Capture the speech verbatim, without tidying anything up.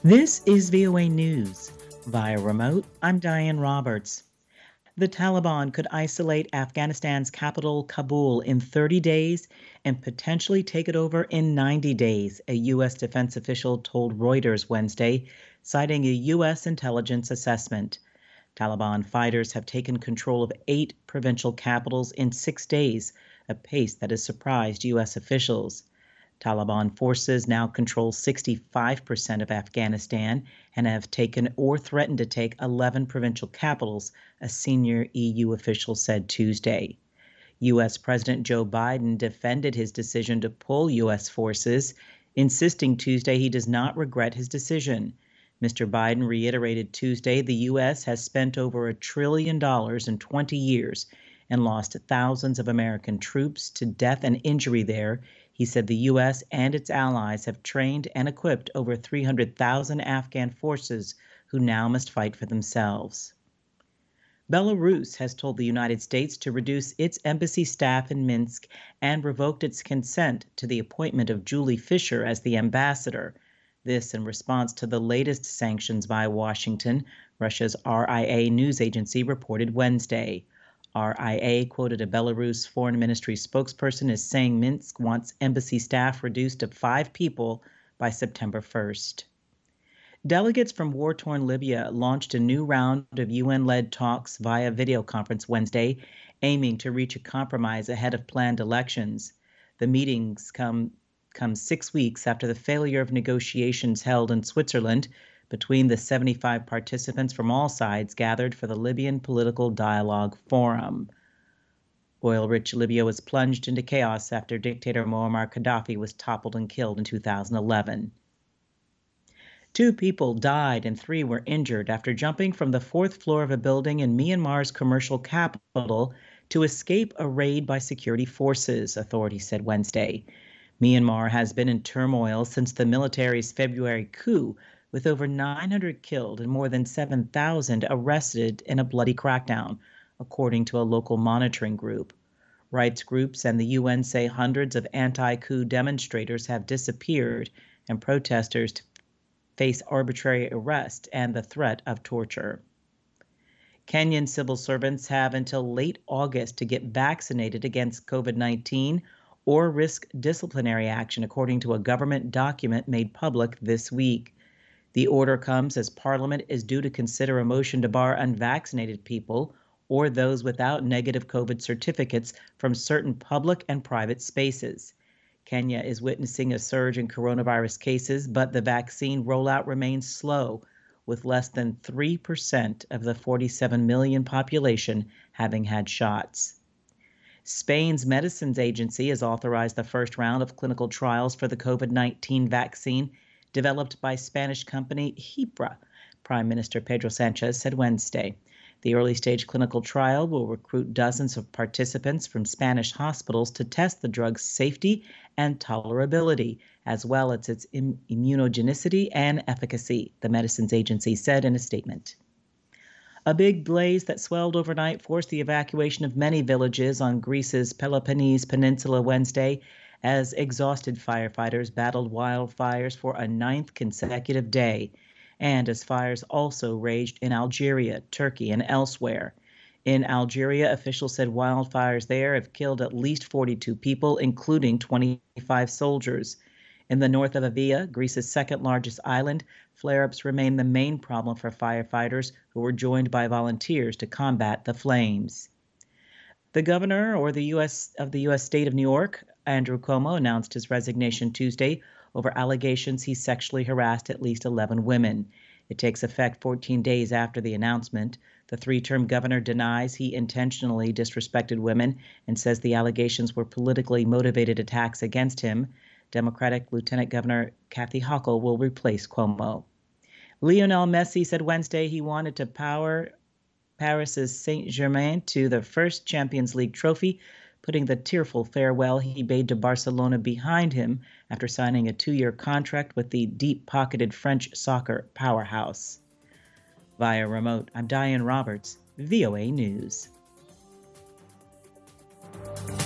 This is V O A News. Via remote, I'm Diane Roberts. The Taliban could isolate Afghanistan's capital, Kabul, in thirty days and potentially take it over in ninety days, a U S defense official told Reuters Wednesday, citing a U S intelligence assessment. Taliban fighters have taken control of eight provincial capitals in six days, a pace that has surprised U S officials. Taliban forces now control sixty-five percent of Afghanistan and have taken or threatened to take eleven provincial capitals, a senior E U official said Tuesday. U S. President Joe Biden defended his decision to pull U S forces, insisting Tuesday he does not regret his decision. Mister Biden reiterated Tuesday the U S has spent over a trillion dollars in twenty years and lost thousands of American troops to death and injury there. He said the U S and its allies have trained and equipped over three hundred thousand Afghan forces who now must fight for themselves. Belarus has told the United States to reduce its embassy staff in Minsk and revoked its consent to the appointment of Julie Fisher as the ambassador. This in response to the latest sanctions by Washington, Russia's R I A news agency reported Wednesday. R I A quoted a Belarus foreign ministry spokesperson as saying Minsk wants embassy staff reduced to five people by September first. Delegates from war-torn Libya launched a new round of U N-led talks via video conference Wednesday, aiming to reach a compromise ahead of planned elections. The meetings come, come six weeks after the failure of negotiations held in Switzerland between the seventy-five participants from all sides gathered for the Libyan Political Dialogue Forum. Oil-rich Libya was plunged into chaos after dictator Muammar Gaddafi was toppled and killed in two thousand eleven. Two people died and three were injured after jumping from the fourth floor of a building in Myanmar's commercial capital to escape a raid by security forces, authorities said Wednesday. Myanmar has been in turmoil since the military's February coup, with over nine hundred killed and more than seven thousand arrested in a bloody crackdown, according to a local monitoring group. Rights groups and the U N say hundreds of anti-coup demonstrators have disappeared and protesters face arbitrary arrest and the threat of torture. Kenyan civil servants have until late August to get vaccinated against COVID nineteen or risk disciplinary action, according to a government document made public this week. The order comes as Parliament is due to consider a motion to bar unvaccinated people or those without negative COVID certificates from certain public and private spaces. Kenya is witnessing a surge in coronavirus cases, but the vaccine rollout remains slow, with less than three percent of the forty-seven million population having had shots. Spain's Medicines Agency has authorized the first round of clinical trials for the COVID nineteen vaccine developed by Spanish company Hipra, Prime Minister Pedro Sanchez said Wednesday. The early-stage clinical trial will recruit dozens of participants from Spanish hospitals to test the drug's safety and tolerability, as well as its im- immunogenicity and efficacy, the Medicines Agency said in a statement. A big blaze that swelled overnight forced the evacuation of many villages on Greece's Peloponnese Peninsula Wednesday, as exhausted firefighters battled wildfires for a ninth consecutive day, and as fires also raged in Algeria, Turkey, and elsewhere. In Algeria, officials said wildfires there have killed at least forty-two people, including twenty-five soldiers. In the north of Evia, Greece's second-largest island, flare-ups remain the main problem for firefighters who were joined by volunteers to combat the flames. The governor or the U S of the U S state of New York, Andrew Cuomo, announced his resignation Tuesday over allegations he sexually harassed at least eleven women. It takes effect fourteen days after the announcement. The three-term governor denies he intentionally disrespected women and says the allegations were politically motivated attacks against him. Democratic Lieutenant Governor Kathy Hochul will replace Cuomo. Lionel Messi said Wednesday he wanted to power Paris's Saint-Germain to the first Champions League trophy, putting the tearful farewell he bade to Barcelona behind him after signing a two-year contract with the deep-pocketed French soccer powerhouse. Via remote, I'm Diane Roberts, V O A News.